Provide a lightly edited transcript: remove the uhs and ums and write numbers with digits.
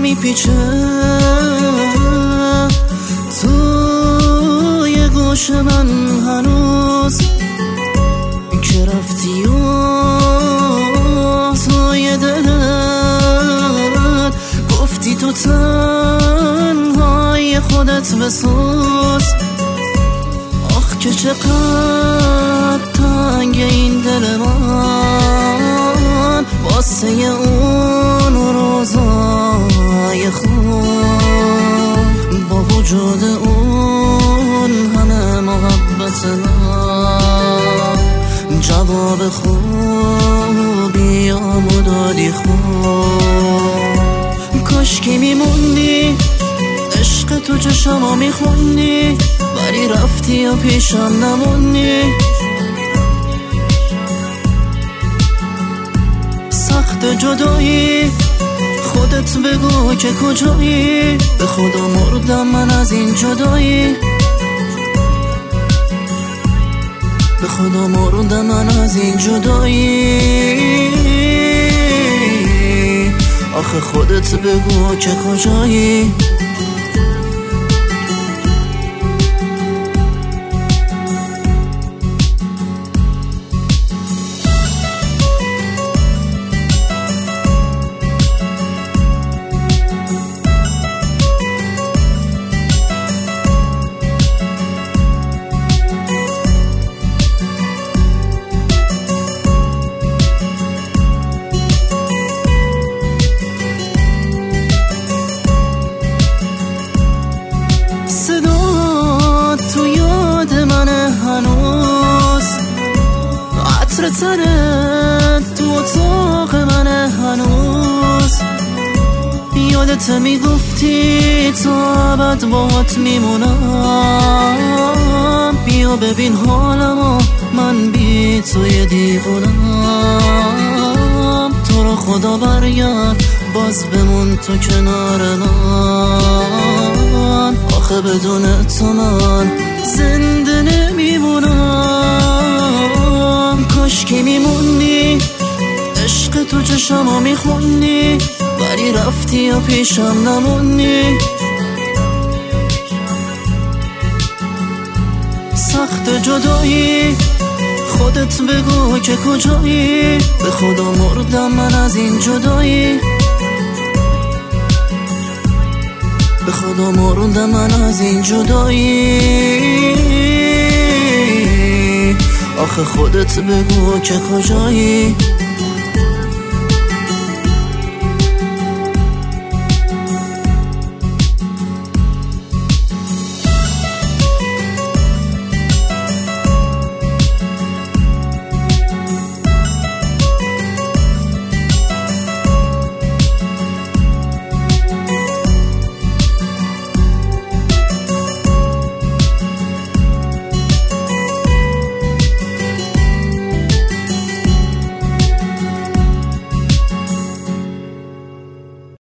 میپیچه توی گوش من هنوز که رفتی و توی دلت گفتی تو تنهای خودت بسوز. آخ که چقدر تنگ این دل من واسه اون روزای خوب، با وجود اون همه محبت من جواب خوبی آمو دادی خوب. کاش که میموندی عشق تو چشمو میخوندی ولی رفتی و پیشم نموندی. سخت جدایی خودت بگو که کجایی، به خدا مردم من از این جدایی، به خدا مردم من از این جدایی. آخه خودت بگو که کجایی. عطرت تو اتاق من هنوز، یادت میگفتی تا ابد باهات میمونم. بیا ببین حالمو من بی توی دیوونم. تو رو خدا برگرد باز بمون تو کنار من. آخه بدون تو من زنده نمیمونم. کاش که میموندی عشق تو چشمو میخوندی ولی رفتی و پیشم نموندی. سخت جدایی خودت بگو که کجایی، به خدا مردم من از این جدایی، به خدا مردم من از این جدایی. آخه خودت بگو که کجایی.